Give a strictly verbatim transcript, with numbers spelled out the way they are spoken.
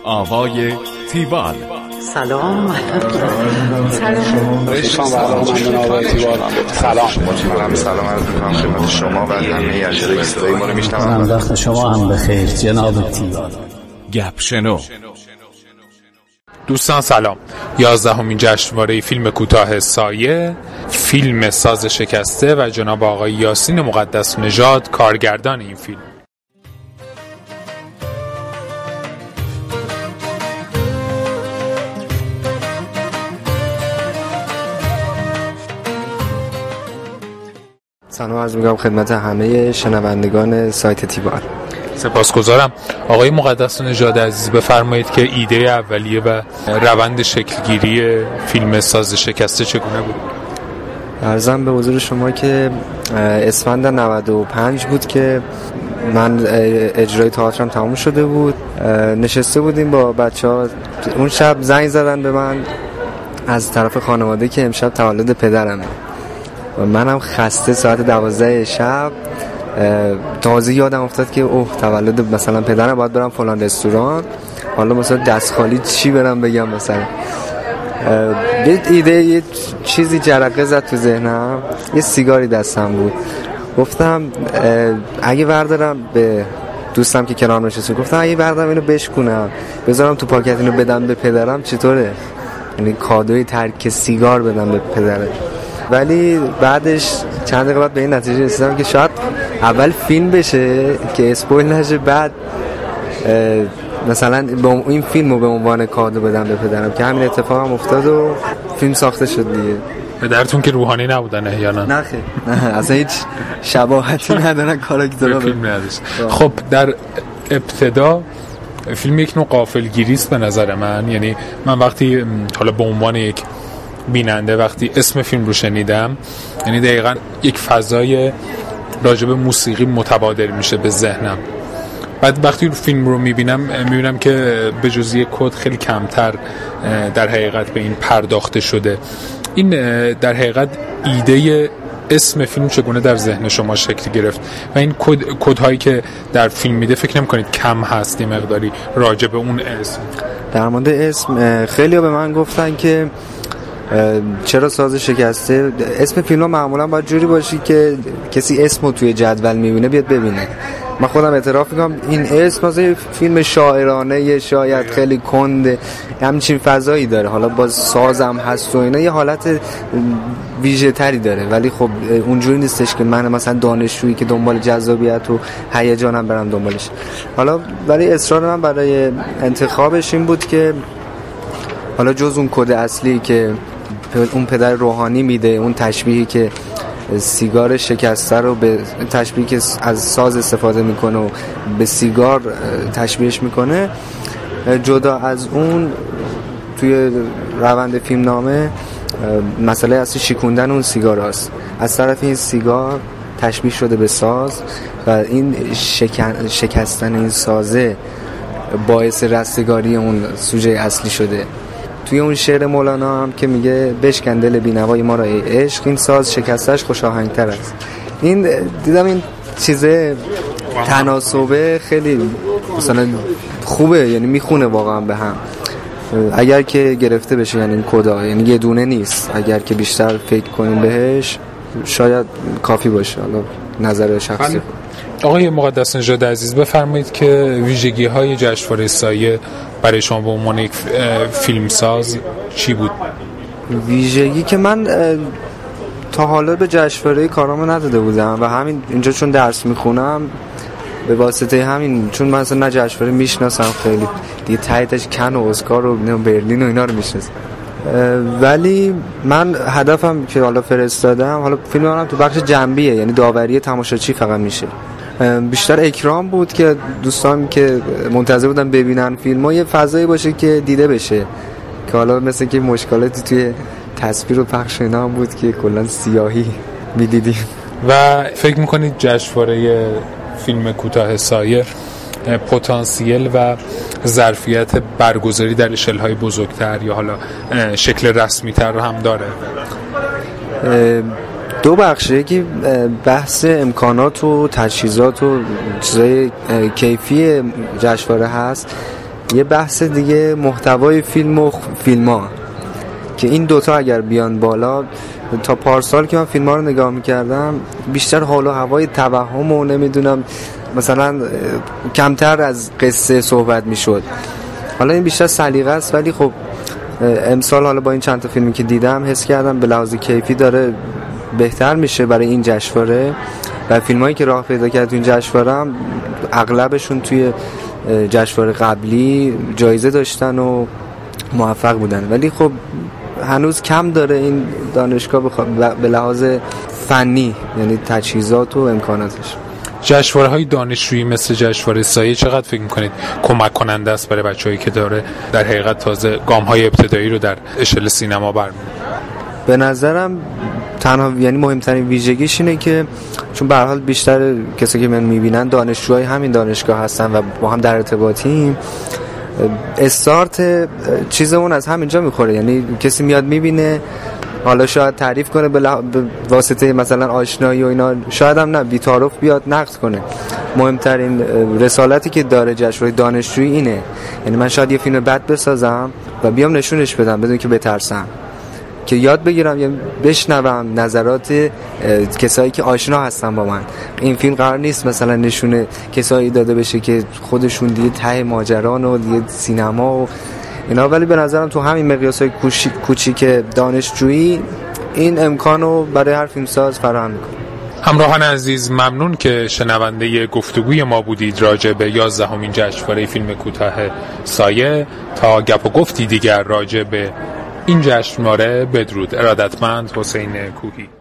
آوای تیوال. سلام. سلام. سلام. سلام عرض می‌کنم خدمت شما و همه اشتراک‌گذارای ما رو می‌شنوم. وقت شما هم بخیر جناب تیوال. گپ شنو. دوستان سلام. یازدهمین جشنواره فیلم کوتاه سایه، فیلم ساز شکسته و جناب آقای یاسین مقدس نژاد کارگردان این فیلم. سلام عرض می‌کنم خدمت همه شنوندگان سایت تیوال. سپاسگزارم. آقای مقدس نژاد عزیز بفرمایید که ایده اولیه و روند شکلگیری فیلم ساز شکسته چگونه بود؟ عرضم به حضور شما که اسفند نود و پنج بود که من اجرای تئاترم تموم شده بود، نشسته بودیم با بچه‌ها. اون شب زنگ زدن به من از طرف خانواده که امشب تولد پدرمه و منم خسته ساعت دوازده شب تازه یادم افتاد که اوه تولد مثلا پدرم، باید برم فلان رستوران، حالا مثلا دست خالی چی برم بگم. مثلا یه ایده یه چیزی جرقه زد تو ذهنم، یه سیگاری دستم بود، گفتم اگه بردارم به دوستم که کنار نشسته، گفتم اگه بردارم اینو بشکونم بذارم تو پاکت اینو بدم به پدرم چطوره؟ یعنی کادوی ترک سیگار بدم به پدرم. ولی بعدش چند دقیقه بعد به این نتیجه رسیدم که شاید اول فیلم بشه که اسپویل نشه، بعد مثلا با این فیلم رو به عنوان کادو بدم به پدرم، که همین اتفاق هم افتاد و فیلم ساخته شد دیگه. پدرتون که روحانی نبودن احیانا؟ نه خیلی، نه اصلا هیچ شباهتی ندارن کاراکترها به فیلم نداشت. خب در ابتدا فیلم یک نوع غافلگیری است به نظر من. یعنی من وقتی حالا به عنوان یک بیننده وقتی اسم فیلم رو شنیدم، یعنی دقیقاً یک فضای راجب موسیقی متبادر میشه به ذهنم. بعد وقتی فیلم رو میبینم میبینم که به جز یک کد خیلی کمتر در حقیقت به این پرداخته شده. این در حقیقت ایده اسم فیلم چگونه در ذهن شما شکل گرفت و این کد کدهایی که در فیلم میده فکر نمی‌کنید کم هست این مقداری راجب اون اسم؟ در مورد اسم خیلی‌ها به من گفتن که چرا ساز شکسته. اسم فیلم ها معمولا باید جوری باشی که کسی اسمو توی جدول میبینه بیاد ببینه. من خودم اعتراف میکنم این اسم مثلا فیلم شاعرانه شاید خیلی کنده، همچین فضایی داره، حالا باز سازم هست و اینا یه حالت ویژه تری داره، ولی خب اونجوری نیستش که من مثلا دانشجویی که دنبال جذابیت و هیجانم برم دنبالش. حالا ولی اصرار من برای انتخابش این بود که حالا جز اون کد اصلی که اون پدر روحانی میده، اون تشبیهی که سیگار شکسته رو به تشبیهی که از ساز استفاده میکنه و به سیگار تشبیهش میکنه، جدا از اون توی روند فیلم نامه مسئله اصلی شکوندن اون سیگار هست. از طرف این سیگار تشبیه شده به ساز و این شکن... شکستن این سازه باعث رستگاری اون سوژه اصلی شده. توی اون شعر مولانا هم که میگه بشکن دل بی‌نوای ما را ای عشق، این ساز شکستش خوش آهنگتر است. این دیدم این چیزه تناسبه خیلی مثلا خوبه، یعنی میخونه واقعا به هم اگر که گرفته بشه. یعنی این کدا یعنی یه دونه نیست، اگر که بیشتر فکر کنیم بهش شاید کافی باشه. حالا نظر شخصی. آقای مقدس نژاد عزیز بفرمایید که ویژگی های جشنواره سایه برای شما به عنوان یک فیلمساز چی بود؟ ویژگی که من تا حالا به جشنواره کارامو نداده بودم و همین اینجا چون درس میخونم به واسطه همین، چون من اصلا نه جشنواره میشناسم خیلی دیگه، تایتش کن و اسکار و برلین و اینا رو میشناسم، ولی من هدفم که حالا فرستادم، حالا فیلم هم تو بخش جنبیه، یعنی داوری تماشاچی فقط میشه، بیشتر اکرام بود که دوستان که منتظر بودن ببینن فیلمو یه فضایی باشه که دیده بشه، که حالا مثل که مشکلاتی توی تصویر و پخش اینا هم بود که کلا سیاهی میدیدیم. و فکر میکنید جشنواره فیلم کوتاه سایه پتانسیل و ظرفیت برگزاری در اشل‌های بزرگتر یا حالا شکل رسمی‌تر رو هم داره؟ دو بخشه، یکی بحث امکانات و تجهیزات و چیزای کیفی جشنواره هست، یه بحث دیگه محتوای فیلم و فیلم ها که این دوتا اگر بیان بالا، تا پارسال که من فیلم ها رو نگاه میکردم بیشتر حال و هوای توهم و نمیدونم مثلا کمتر از قصه صحبت میشد. حالا این بیشتر سلیقه است، ولی خب امسال حالا با این چند تا فیلمی که دیدم حس کردم به لحاظ کیفی داره بهتر میشه برای این جشنواره و فیلمایی که راه پیدا کرد تو این جشنواره هم اغلبشون توی جشنواره قبلی جایزه داشتن و موفق بودن، ولی خب هنوز کم داره این دانشگاه به لحاظ فنی، یعنی تجهیزات و امکاناتش. جشنواره‌های دانشجویی مثل جشنواره سایه چقدر فکر می‌کنید کمک کننده است برای بچه‌هایی که داره در حقیقت تازه گام‌های ابتدایی رو در اشل سینما برمی‌داره؟ به نظرم تنها یعنی مهمترین ویژگیش اینه که چون به هر حال بیشتر کسایی که من می‌بینن دانشجوهای همین دانشگاه هستن و با هم در ارتباطیم، استارت چیزمون از همینجا می‌خوره. یعنی کسی میاد می‌بینه، حالا شاید تعریف کنه به, لح... به واسطه مثلا آشنایی و اینا، شاید هم نه بی‌تعارف بیاد نقد کنه. مهمترین رسالتی که داره جشنواره دانشجویی اینه، یعنی من شاید یه فیلم بد بسازم و بیام نشونش بدم بدون که بترسم، که یاد بگیرم یا بشنوم نظرات کسایی که آشنا هستن با من. این فیلم قرار نیست مثلا نشونه کسایی داده بشه که خودشون دیگه ته ماجران و دیگه سینما و اینا، ولی به نظرم تو همین مقیاسای کوچیک دانشجویی این امکانو برای هر فیلمساز فراهم میکنه. همراهان عزیز، ممنون که شنونده گفتگوی ما بودید راجع به یازدهمین جشنواره فیلم کوتاه سایه. تا گپ و گفتی دیگر راجع به این جشنواره، بدرود. ارادتمند، حسین کوهی.